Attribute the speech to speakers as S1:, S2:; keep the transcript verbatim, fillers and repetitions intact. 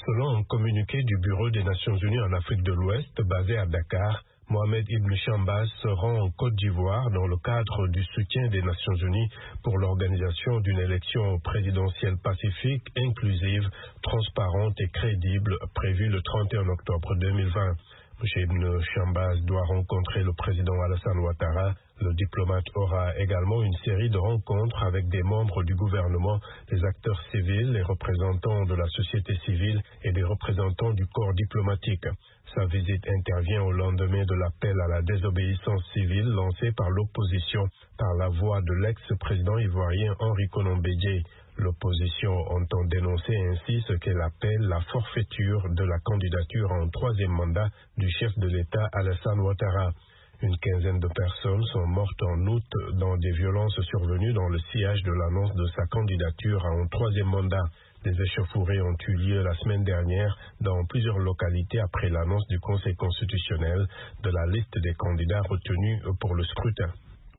S1: Selon un communiqué du Bureau des Nations Unies en Afrique de l'Ouest, basé à Dakar, Mohamed Ibn Chambaz se rend en Côte d'Ivoire dans le cadre du soutien des Nations Unies pour l'organisation d'une élection présidentielle pacifique, inclusive, transparente et crédible prévue le trente et un octobre deux mille vingt. M. Ibn Chambaz doit rencontrer le président Alassane Ouattara. Le diplomate aura également une série de rencontres avec des membres du gouvernement, des acteurs civils, les représentants de la société civile et des représentants du corps diplomatique. Sa visite intervient au lendemain de l'appel à la désobéissance civile lancé par l'opposition par la voix de l'ex-président ivoirien Henri Konan Bédié. L'opposition entend dénoncer ainsi ce qu'elle appelle la forfaiture de la candidature en troisième mandat du chef de l'État Alassane Ouattara. Une quinzaine de personnes sont mortes en août dans des violences survenues dans le sillage de l'annonce de sa candidature à un troisième mandat. Des échauffourées ont eu lieu la semaine dernière dans plusieurs localités après l'annonce du Conseil constitutionnel de la liste des candidats retenus pour le scrutin.